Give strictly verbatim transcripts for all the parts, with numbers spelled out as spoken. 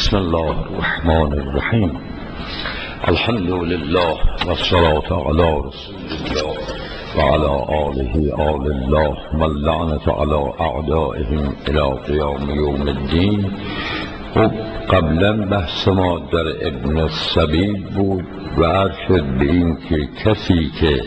بسم الله الرحمن الرحیم. الحمد لله والصلاة على رسول الله وعلى آله آل الله واللعنة على أعدائهم إلى قیام یوم الدین. خب قبلا بحث ما در ابن السبیل بود و عرض شد به این که کسی که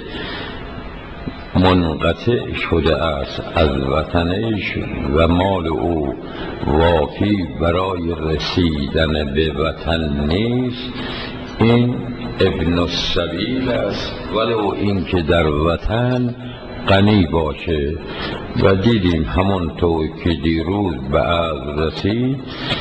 منقطع شده است از وطنش و مال او وافی برای رسیدن به وطن نیست، این ابن السبیل است ولو این که در وطن غنی باشه. و دیدیم همونطور که دیروز به عرض رسید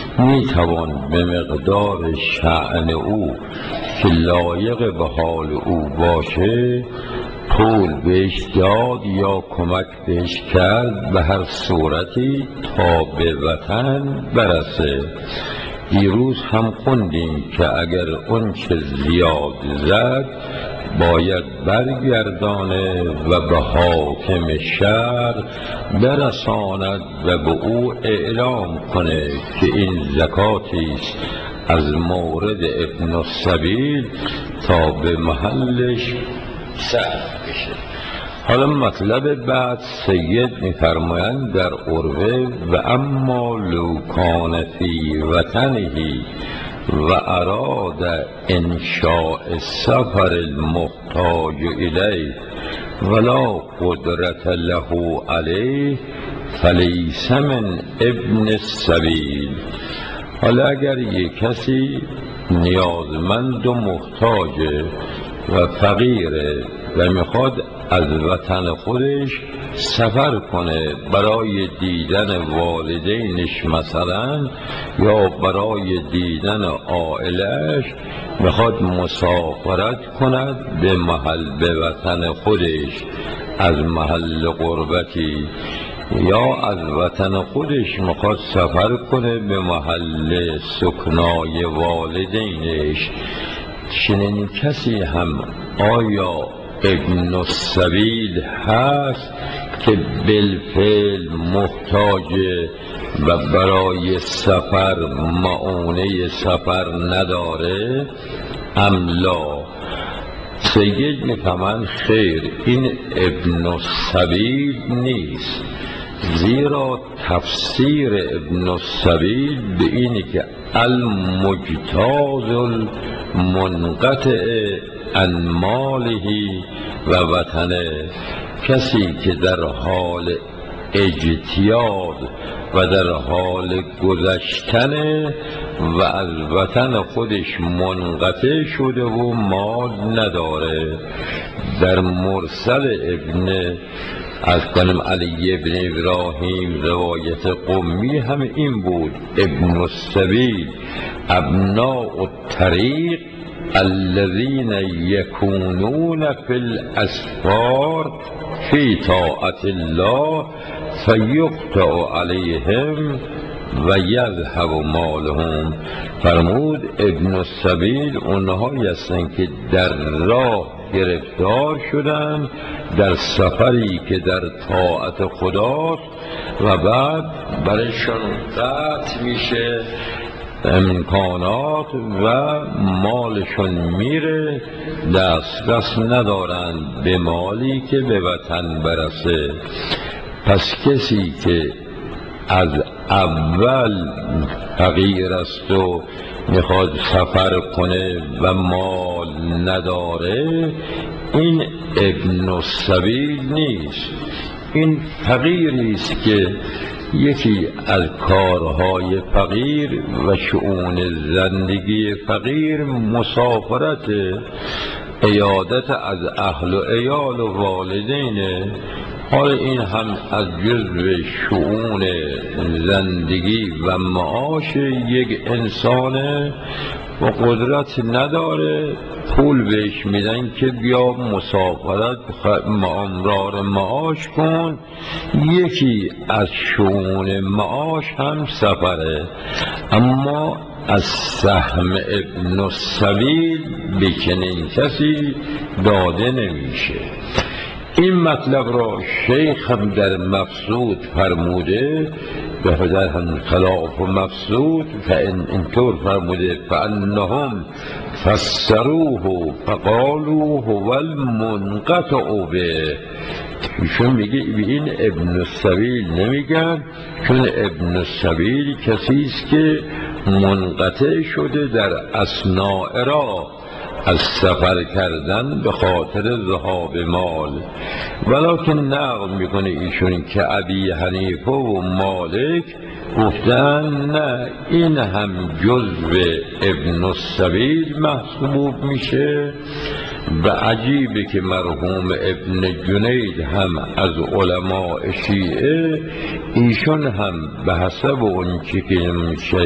میتوان به مقدار شأن او که لایق به حال او باشه پول بهش داد یا کمک بهش کرد به هر صورتی تا به وطن برسه. دیروز هم خوندیم که اگر اون چه زیاد زد باید برگردانه و به حاکم شهر برساند و به او اعلام کنه که این زکاتی است از مورد ابن السبیل تا به محلش صرف بشه. حالا مطلب بعد سید می‌فرمایند در عروه و اما لو کان فی وطنه و اراد انشاء السفر المحتاج الیه ولا قدرت له علیه فلیس من ابن السبیل. حالا اگر یک کسی نیازمند و محتاجه و فقیره و میخواد از وطن خودش سفر کنه برای دیدن والدینش مثلا یا برای دیدن عائلش، میخواد مسافرت کند به محل به وطن خودش از محل غربتی، یا از وطن خودش میخواد سفر کنه به محل سکنای والدینش، چنین کسی هم آیا ابن السبیل هست که بالفعل محتاج و برای سفر معونه سفر نداره ام لا؟ سید میفهمند خیر، این ابن السبیل نیست، زیرا تفسیر ابن السبیل به اینه که المجتاز المنقطع عن ماله و وطنه، کسی که در حال اجتیاز و در حال گذشتن و از وطن خودش منقطع شده و مال نداره. در مرسل ابن از کنم علی ابن ابراهیم روایت قمی هم این بود: ابن السبیل ابناء الطریق الذين يكونون في الاسفار في طاعة الله فيقطع عليهم و یذهب مالهم. فرمود ابن السبیل اونهایی هستند که در راه گرفتار شدن در سفری که در طاعت خداست و بعد برایشان قطع میشه امکانات و مالشون میره، دسترس ندارند به مالی که به وطن برسه. پس کسی که از اول فقیر است و میخواد سفر کنه و مال نداره، این ابن السبیل نیست، این فقیری است که یکی از کارهای فقیر و شؤون زندگی فقیر مسافرت، عیادت از اهل و عیال و والدینه. حال این هم از جزو شؤون زندگی و معاش یک انسانه و قدرت نداره، پول بهش میدن که بیا مسافرت امرار معاش کن. یکی از شؤون معاش هم سفره، اما از سهم ابن السبیل به چنین کسی داده نمیشه. این مطلب را شیخ هم در مقصود فرموده به در هم خلاف و مقصود فان اینطور فرموده فانهم فسروه فقالوا هو المنقطع به. ایشون میگه به این ابن السبیل نمیگن، چون ابن السبیل کسی است که منقطع شده در اثناء راه از سفر کردن به خاطر ذهاب مال. ولکن نقل میکنه ایشون که ابی حنیفه و مالک گفتن نه این هم جزو ابن السبیل محسوب میشه. و عجیبه که مرحوم ابن جنید هم از علماء شیعه ایشون هم به حسب اون چی که میشه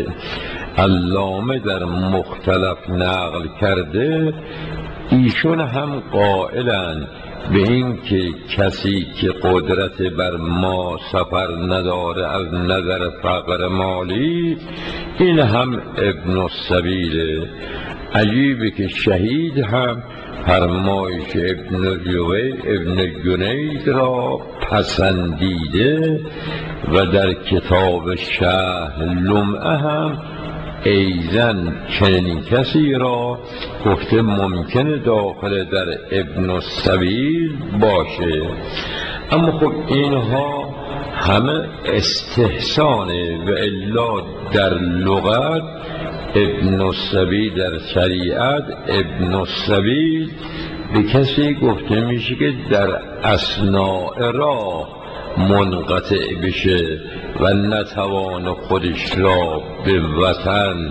علامه در مختلف نقل کرده ایشون هم قائلن به این که کسی که قدرت بر ما سفر نداره از نظر فقر مالی این هم ابن السبیله. عجیبه که شهید هم فرمایش ابن جوی ابن جنید را پسندیده و در کتاب شرح لمعه هم ایزن چنین کسی را گفته ممکنه داخل در ابن السبیل باشه. اما خب اینها همه استحسانه و الا در لغت ابن السبیل در شریعت ابن السبیل به کسی گفته میشه که در اثناء راه منقطع بشه و نتوان خودش را به وطن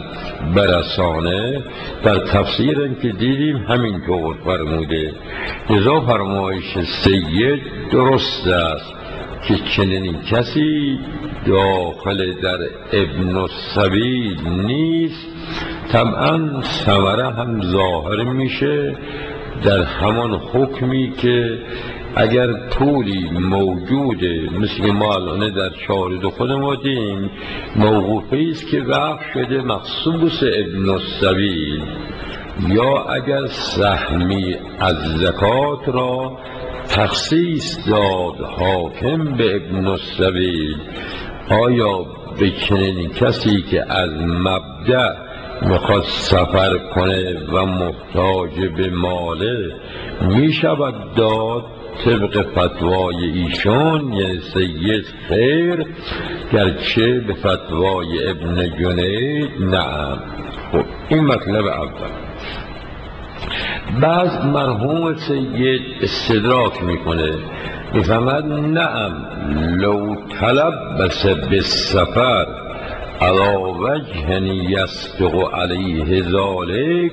برسانه. در تفسیرم که دیدیم همینطور فرموده. لذا فرمایش سید درست است که چنین کسی داخل در ابن السبیل نیست. طبعا ثمره هم ظاهر میشه در همان حکمی که اگر طولی موجوده مثل ما الان در شارد خودمون دیم موقوفی است که وقف شده مخصوص ابن السبیل، یا اگر سهمی از زکات را تخصیص داد حاکم به ابن السبیل، آیا به چنین کسی که از مبدأ میخواد سفر کنه و محتاج به ماله میشود داد طبق فتوای ایشون یعنی سید خیر، گرچه به فتوای ابن جنید نعم. خب این مطلب اول. بعض مرحوم سید استدراک میکنه میفهمد نعم لو تلبس بالسفر علی وجه یصدق علیه ذلک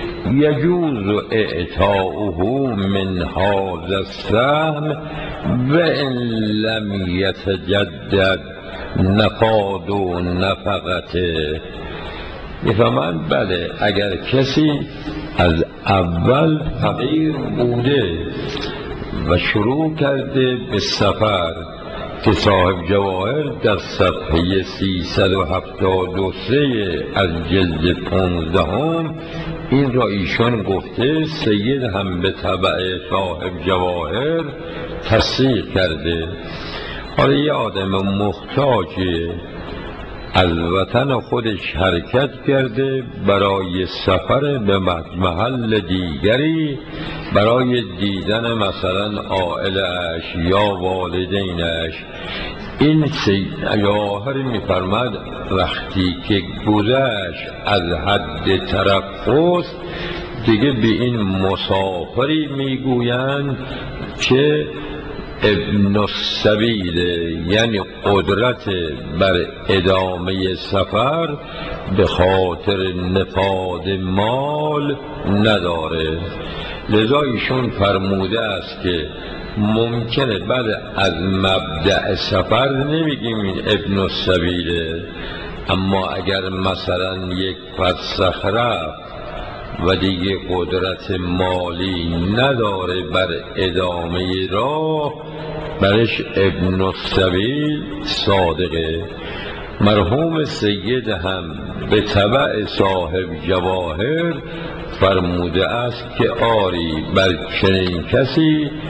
یجوز اعطاؤه من هذا السهم و ان لم یتجدد نفاد و نفقته. میفهمند بله اگر کسی از اول فقیر بوده و شروع کرده به سفر که صاحب جواهر در صفحه سیصد و هفتاد و سه از جلد پانزدهم این را ایشان گفته، سید هم به تبع صاحب جواهر تصدیق کرده. حالا یه آدم محتاجه از وطن خودش حرکت کرده برای سفر به محل دیگری برای دیدن مثلا عائلش یا والدینش. این سیاحر میفرماد وقتی که گذشت از حد ترخص دیگه به این مسافری میگویند که ابن السبیل، یعنی قدرت بر ادامه سفر به خاطر نفاد مال نداره. لذا ایشون فرموده است که ممکنه بعد از مبدأ سفر نمیگیم این ابن السبیله، اما اگر مثلا یک فرسخ رفت و دیگه قدرت مالی نداره بر ادامه راه برش ابن السبیل صادقه. مرحوم سید هم به تبع صاحب جواهر فرموده است که آری بر چنین کسی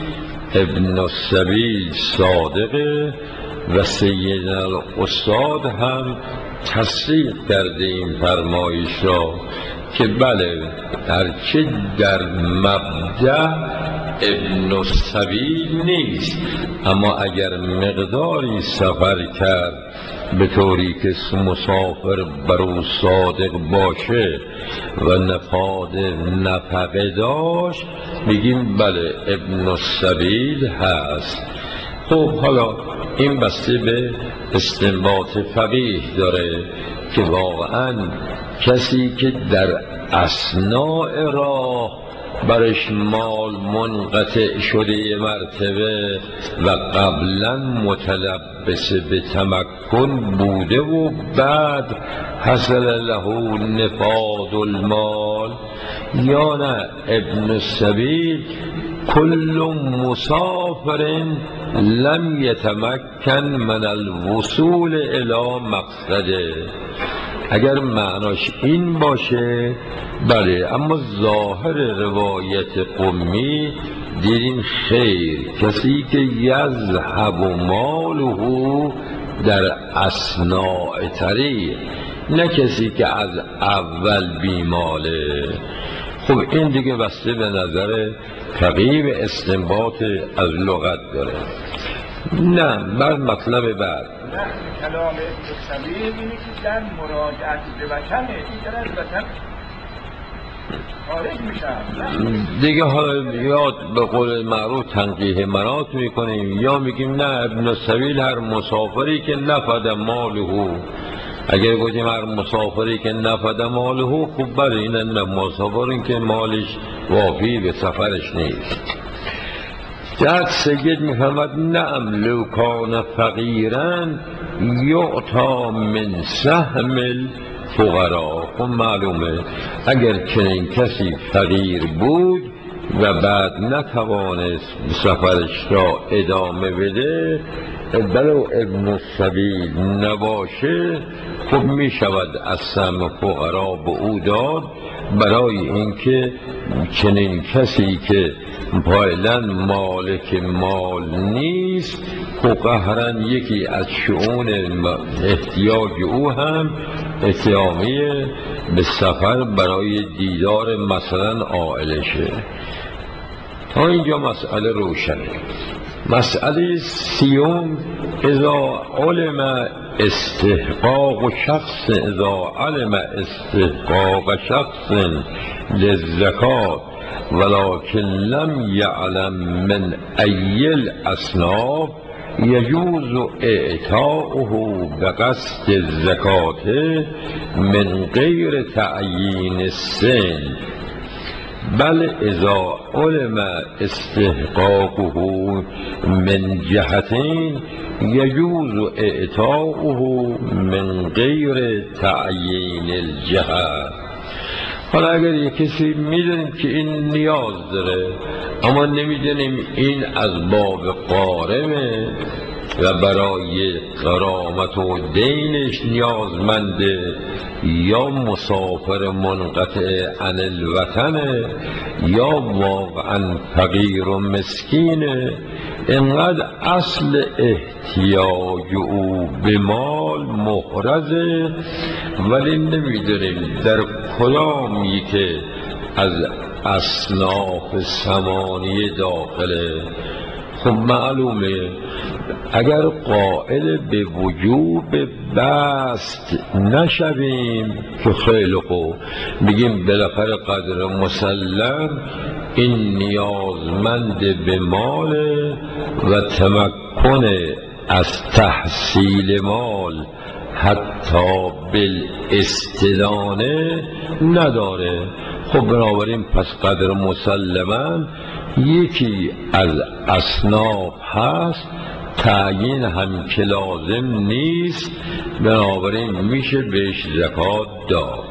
ابن السبیل صادقه و سیدنا الاستاد هم تصدیق کرده این فرمایش را که بله هرچه در مبدأ ابن السبیل نیست، اما اگر مقداری سفر کرد به طوری که مسافر برو صادق باشه و نفاد نفقه داشت میگیم بله ابن السبیل هست. خب حالا این بسته به استنباط فقیه داره که واقعا کسی که در اثناء راه برش مال منقطع شده مرتبه و قبلا متلبس به تمکن بوده و بعد حصل له نفاد المال، یا نه ابن السبیل کل مسافر لم یتمکن من الوصول الی مقصده. اگر معناش این باشه بله، اما ظاهر روایت قمی دیدیم خیر، کسی که یذهب ماله در اثناء طریق، نه کسی که از اول بیماله. خب این دیگه بسته به نظر فقیه و استنباط از لغت داره. نه بعد مطلب بعد کلام ابن السبیل اینه که در مراجعت به وطنه دیگر از وطن خارج میشن دیگه. حالا یا به قول معروف تنقیح منات میکنیم یا میگیم نه ابن السبیل هر مسافری که نفد ماله. اگر گفتیم هر مسافری که نفد ماله خوب بره، این نه مسافری که مالش وافی به سفرش نیست. جد سید میفهمد نعم لو کان فقیرا یعطا من سهم الفقراء. خب معلومه اگر چنین کسی فقیر بود و بعد نتوانست سفرش را ادامه بده، بلو ابن السبیل نباشه، خب می شود از سهم فقرا به او داد، برای اینکه چنین کسی که فعلا مالک مال نیست خب قهرن یکی از شؤون احتیاج او هم اتیامیه به سفر برای دیدار مثلا عائلشه. تا اینجا مسئله روشنه. مسئله سیوم اذا علم استحقاق شخص اذا علم استحقاق شخص للزکات ولكن لم يعلم من ای الاصناف یجوز اعطاؤه بقصد الزکات من غیر تعیین السن، بل اذا علم استحقاقه من جهتین یجوز اعطاؤه من غیر تعیین الجهت. حالا اگر یک کسی میدونیم که این نیاز داره اما نمیدونیم این از باب قارمه و برای غرامت و دینش نیازمنده یا مسافر منقطع عن الوطنه یا واقعا فقیر و مسکینه، اینقدر اصل احتیاج او به مال محرزه ولی نمیدونیم در کدامی که از اصناف ثمانیه داخله. خب معلومه اگر قائل به وجوب بست نشویم که خیلی خوب بگیم بالاخره قدر مسلم این نیازمند به مال و تمکن از تحصیل مال حتی بالاستدانه نداره. خب بنابراین پس قدر مسلما یکی از اصناف هست، تعیین هم که لازم نیست، بنابراین میشه بهش زکات داد.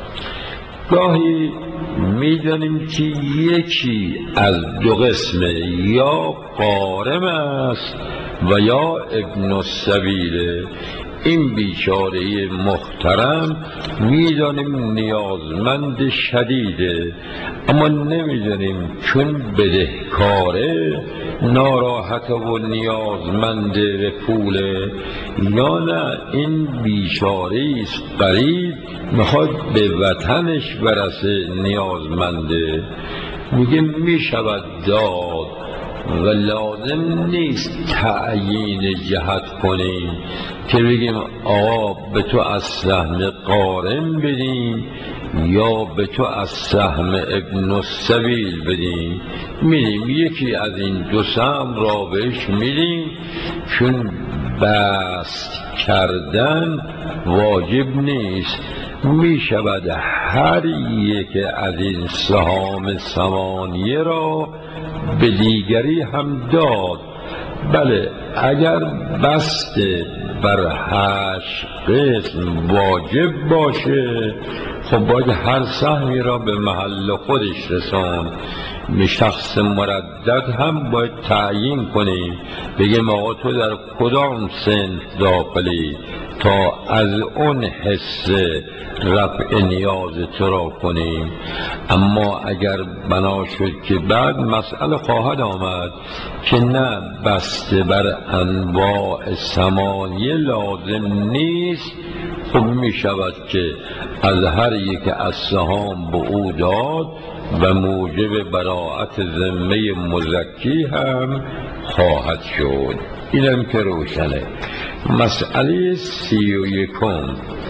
گاهی میدانیم که یکی از دو قسمه یا قارم است و یا ابن السبیل. این بیچاره محترم میدانیم نیازمند شدیده، اما نمیدانیم چون بدهکاره ناراحت و نیازمند به پوله، یا نه این بیچاره است غریب میخواد به وطنش برسه نیازمنده. میگه میشود داد و لازم نیست تعیین جهت کنیم که بگیم آقا به تو از سهم قارن بدیم یا به تو از سهم ابن السبیل بدیم. میدیم یکی از این دو سهم را بهش میدیم، چون بست کردن واجب نیست. می شود هر یک از این سهام ثمانیه را به دیگری هم داد. بله اگر بست بر هشت قسم واجب باشه، خب باید هر سهمی را به محل خودش رساند. شخص مردد هم باید تعیین کنیم، بگیم آقا تو در کدام صنف داخلی تا از اون حصه رفع نیاز تو را کنیم. اما اگر بنا شد که بعد مسئله خواهد آمد که نه بسته بر انواع ثمانیه لازم نیست، خب می شود که از هر یک از سهام به او داد و موجب براءت ذمه مزکی هم خواهد شد. اینم که روشنه. مسئله سی و یکم،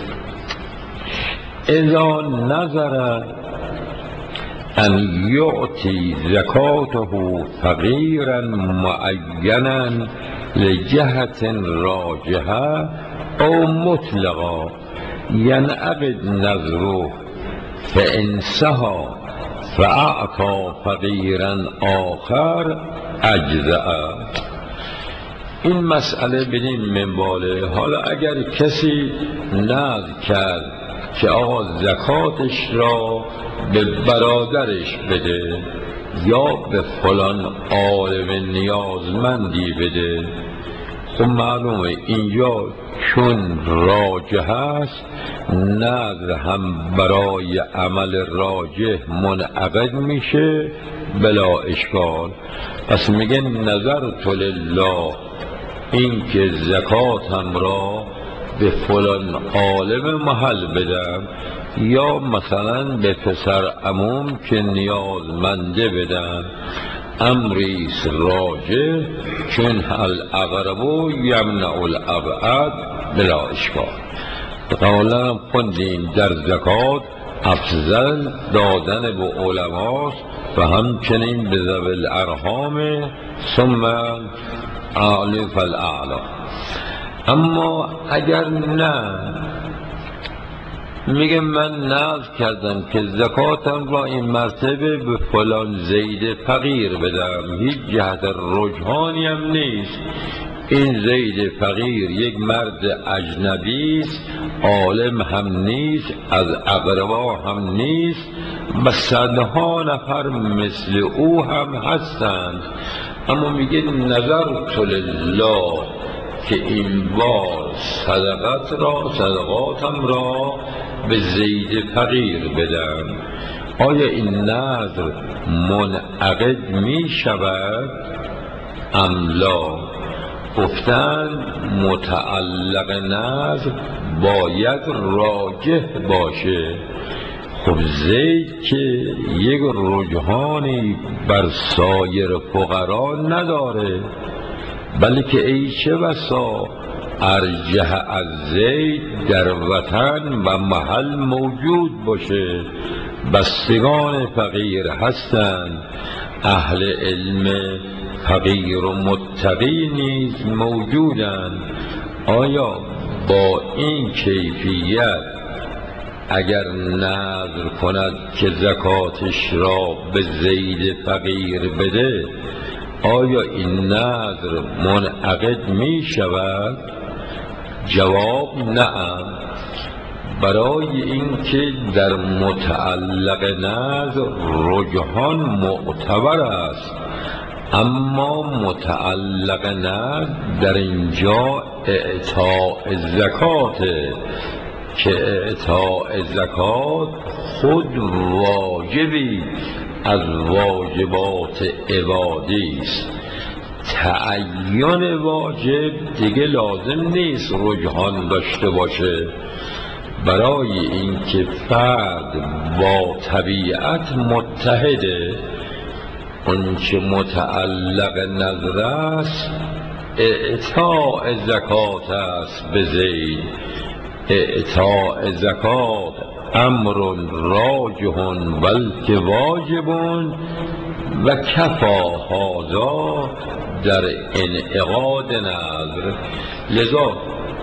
اذا نظر ان یعطی زکاته فقیرا معینا لجهت راجحه او مطلقا ینعقد نظره فان سهى فاعطى فقیرا آخر اجزأ. این مسئله بدین منواله. حالا اگر کسی نذر کرد که آقا زکاتش را به برادرش بده یا به فلان عالم نیازمندی بده، خب معلومه اینجا چون راجح است نذر هم برای عمل راجح منعقد میشه بلا اشکال. پس میگه نظرت لله، این که زکاتم را به فلان عالم محل بدم یا مثلا به پسر عموم که نیازمنده بدم، امریس راجع، چون الاقرب یمنع الابعد بلا اشکال. قولا خوندیم در زکات افضل دادن به علماست و همچنین به ذوی الارحام ثم اعلی فالاعلی. اما اگر نه، میگه من نذر کردم که زکاتم را این مرتبه به فلان زید فقیر بدم، هیچ جهت رجحانی هم نیست، این زید فقیر یک مرد اجنبی است، عالم هم نیست، از اقربا هم نیست و صدها نفر مثل او هم هستند. اما میگه نظرت لله که این بار صدقات را صدقاتم را به زید فقیر بدم. آیا این نذر منعقد می شود ام لا؟ گفتند متعلق نذر باید راجح باشه. خب زید که یک رجحانی بر سایر فقرا نداره، بلکه ای چه بسا ارجح از زید در وطن و محل موجود باشه. بستگان فقیر هستند، اهل علم فقیر و متقی نیز موجودند. آیا با این کیفیت اگر نذر کند که زکاتش را به زید فقیر بده، آیا این نذر منعقد می شود؟ جواب نعم. برای اینکه در متعلق نذر رجحان معتبر است. اما متعلق نظر در اینجا اعطاء زکاته که اعطاء زکات خود واجبی از واجبات عبادی است. تعین واجب دیگه لازم نیست رجحان داشته باشه، برای اینکه فرد با طبیعت متحده. اون چه متعلق نظر است اعطاء زکات است به زید. اعطاء زکات امر راجح بلکه واجب و کفا هذا در انعقاد نظر. لذا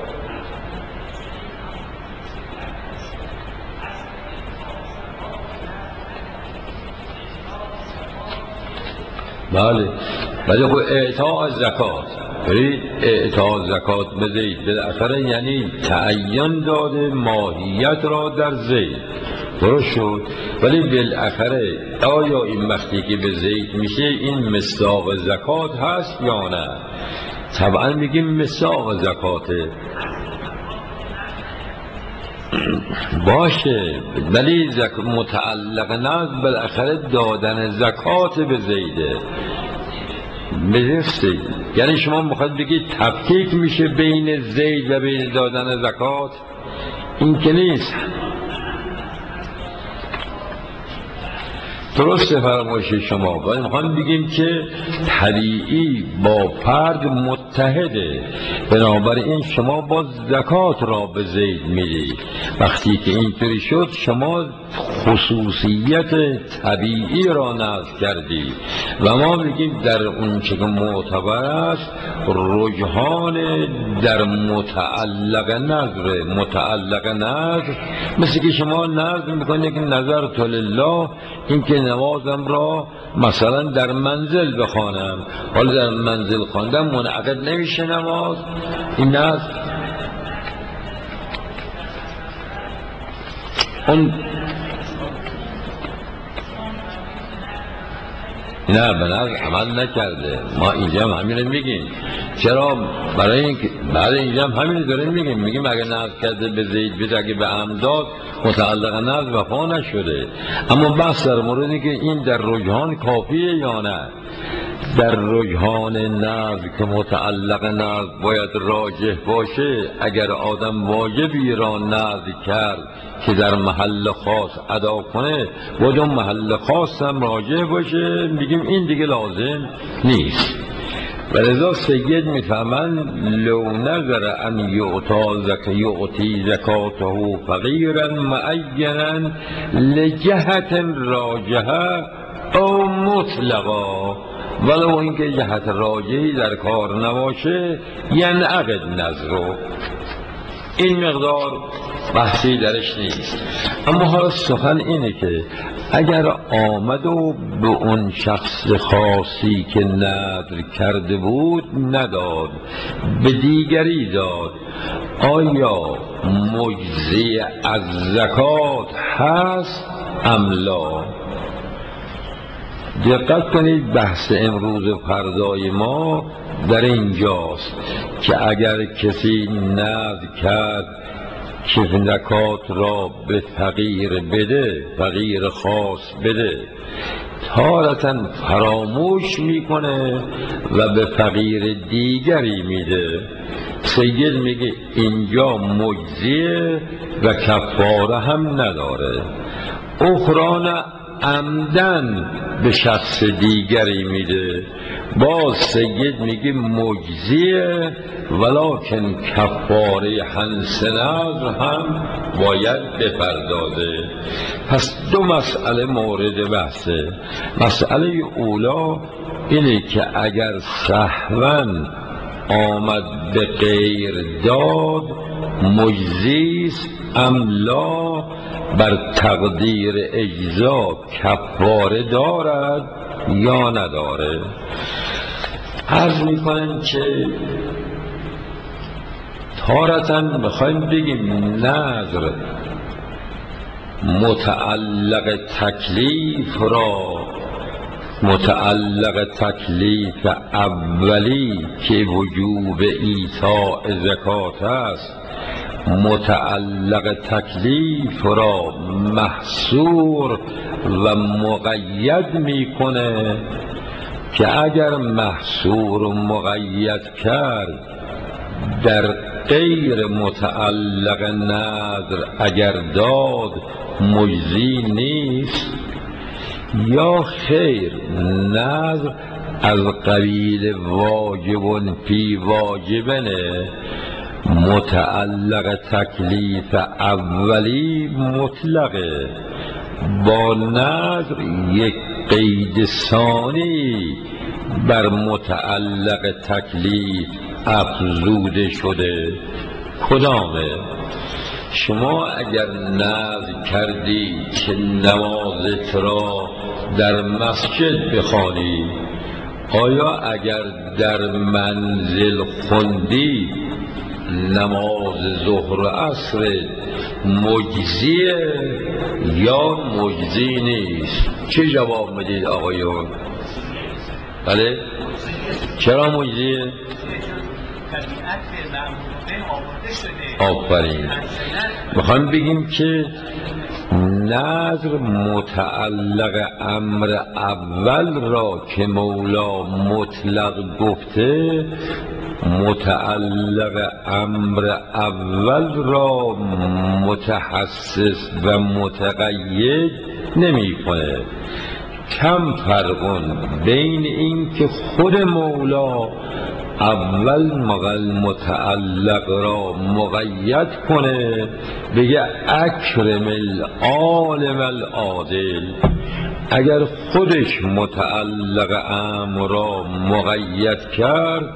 بله ولی خب اعطاء زکات برید اعطاء زکات به زید بالاخره یعنی تعین داده ماهیت را در زید، درست شد. ولی بالاخره آیا این وقتی که به زید میشه این مصداق زکات هست یا نه؟ طبعا میگیم مصداق زکاته باشه، ولی زک... متعلق نظر بالاخره دادن زکات به زیده میرسه. یعنی شما میخواید بگید تفکیک میشه بین زید و بین دادن زکات؟ این که نیست. درسته فرمایش شما، ولی میخوایم بگیم که طبیعی با فرد متحده، بنابراین شما با زکات را به زید میدید. وقتی که اینطوری شد شما خصوصیت طبیعی را نقض کردی و ما بگیم در اون چه که معتبر است رجحان در متعلق نظر. متعلق نظر مثل که شما نظر میکنید که نظر تو لله، این که نمازم را مثلا در منزل بخوانم، حالا در منزل خواندم منعقد نمیشه نماز. این نظر اون نه به نظر عمل نکرده. ما اینجا هم همین رو میگیم. چرا؟ برای اینکه بعد اینجا هم همین رو داریم میگیم، میگیم اگه نظر کرده به زید بده، اگه به امداد متعلق نظر وفا نشده. اما بحث در موردی که این در رجحان کافیه یا نه. در رجحان نظر که متعلق نظر باید راجح باشه، اگر آدم واجبی را نظر کرد که در محل خاص ادا کنه باید اون محل خاص هم راجح باشه، میگیم این دیگه لازم نیست. ولذا سید میفهمن لو نظر ان یعطا زک یعطی زکاته فقیرا معینا لجهت راجحه او مطلقا، ولو اینکه جهت راجحی در کار نباشه یعنی عقد نظر، این مقدار بحثی درش نیست. اما حالا سخن اینه که اگر آمد و به اون شخص خاصی که نذر کرده بود نداد، به دیگری داد، آیا مجزی از زکات هست ام لا؟ دقت کنید بحث امروز و فردای ما در اینجاست که اگر کسی نذر کرد که زکات را به فقیر بده، فقیر خاص بده، تارةً فراموش میکنه و به فقیر دیگری میده. سید میگه اینجا مجزیه و کفاره هم نداره. اخران عمدن به شخص دیگری میده، باز سید میگه مجزیه ولکن کفاره حنس نظر هم باید بپردازه. پس دو مسئله مورد بحثه. مسئله اولا اینه که اگر سهواً آمد به غیر داد مجزیست ام لا، بر تقدیر اجزا کفاره دارد یا نداره. عرض میکنم که تارةً بخوایم بگیم نذر متعلق تکلیف را متعلق تکلیف اولی که وجوب ایتاء زکات است، متعلق تکلیف را محصور و مقید میکنه که اگر محصور و مقید کرد در غیر متعلق نذر اگر داد مجزی نیست، یا خیر نذر از قبیل واجب فی واجبنه. متعلق تکلیف اولی مطلقه، با نذر یک قید ثانی بر متعلق تکلیف افزوده شده. کدامه؟ شما اگر نذر کردی که نمازت را در مسجد بخوانی، آیا اگر در منزل خوندی نماز ظهر و عصر مجزیه یا مجزی نیست؟ چه جواب میدید آقایون؟ بله؟ چرا مجزیه؟ آفرین. میخوایم بگیم که نذر متعلق امر اول را که مولا مطلق گفته، متعلق امر اول را متحسس و متقید نمی کنه. کم فرقون بین این که خود مولا اول مقل متعلق را مقید کنه، بگه اکرم العالم العادل، اگر خودش متعلق امر را مقید کرد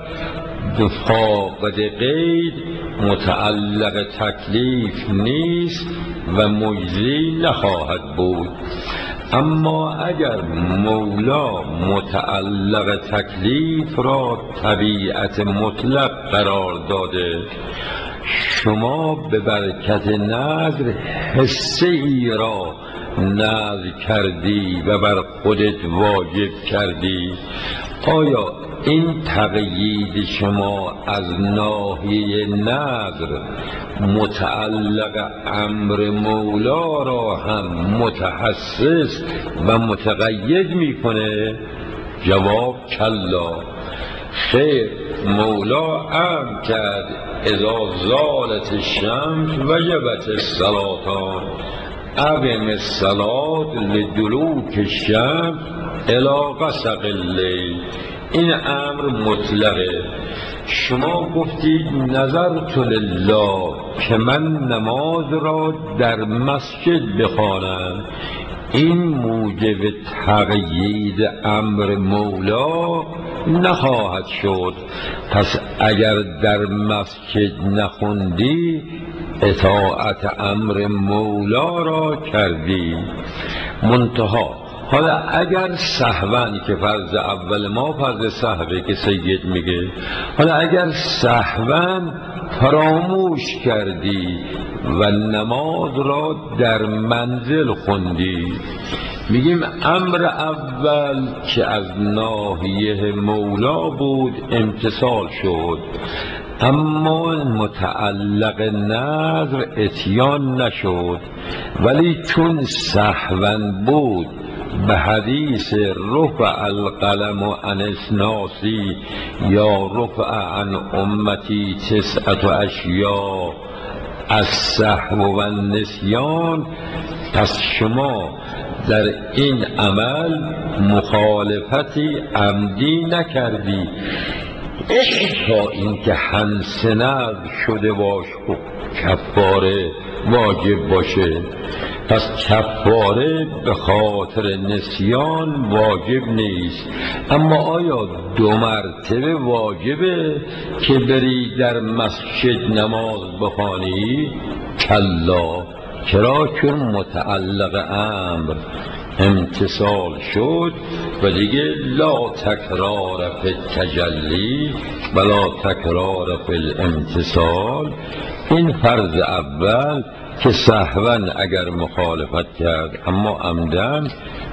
فاقد قید متعلق تکلیف نیست و مجزی نخواهد بود. اما اگر مولا متعلق تکلیف را طبیعت مطلق قرار داده، شما به برکت نذر حصه ای را نذر کردی و بر خودت واجب کردی، آیا این تقیید شما از ناحیه نذر متعلق امر مولا را هم متحسس و متقید میکنه؟ جواب کلا. خیر، مولا امر کرد اذا زالت الشمس وجبت الصلاتان، اقم الصلاة لدلوک الشمس الی غسق اللیل. این امر مطلقه. شما گفتید نظرت لله که من نماز را در مسجد بخوانم، این موجب تقیید امر مولا نخواهد شد. پس اگر در مسجد نخوندی اطاعت امر مولا را کردی. منتها حالا اگر سهوان، که فرض اول ما فرض سهوه که سید میگه، حالا اگر سهوان فراموش کردی و نماز را در منزل خوندی، میگیم امر اول که از ناحیه مولا بود امتثال شد، اما متعلق نذر اتیان نشد. ولی چون سهوان بود به حدیث رفع القلم عن الناسی یا رفع عن امتی تسعة اشیاء السهو و النسیان، پس شما در این عمل مخالفتی عمدی نکردی تا اینکه حنس نذر شده باش و کفاره واجب باشه. پس کفاره به خاطر نسیان واجب نیست. اما آیا دو مرتبه واجبه که بری در مسجد نماز بخوانی؟ کلا. چرا؟ چون متعلق امر امتصال شد و دیگه لا تکرار فی التجلی ولا تکرار فی الامتصال. این فرض اول که سهوا اگر مخالفت کرد اما عمدن